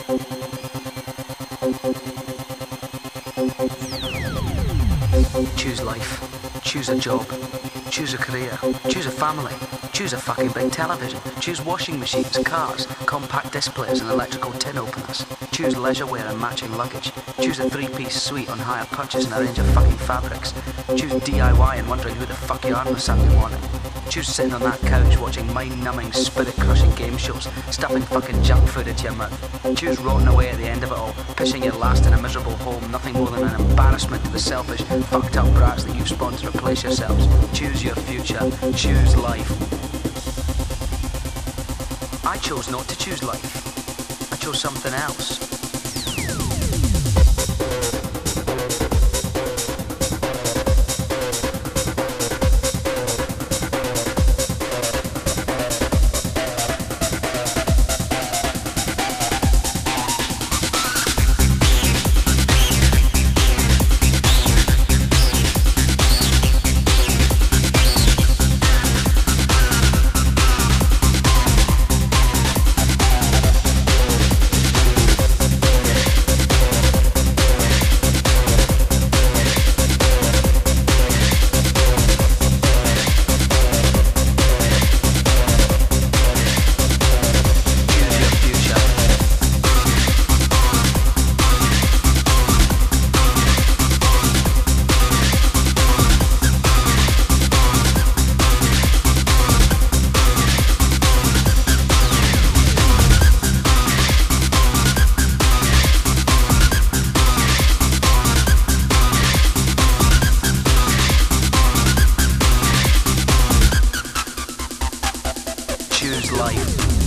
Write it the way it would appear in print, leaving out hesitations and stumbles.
Choose life. Choose a job. Choose a career. Choose a family. Choose a fucking big television. Choose washing machines, cars, compact displays and electrical tin openers. Choose leisure wear and matching luggage. Choose a three-piece suite on hire purchase and a range of fucking fabrics. Choose DIY and wondering who the fuck you are on a Saturday morning. Choose sitting on that couch watching mind-numbing, spirit-crushing game shows, stuffing fucking junk food into your mouth. Choose rotting away at the end of it all, pissing your last in a miserable home, nothing more than an embarrassment to the selfish, fucked-up brats that you've spawned to replace yourselves. Choose your future. Choose life. I chose not to choose life. I chose something else. Choose life.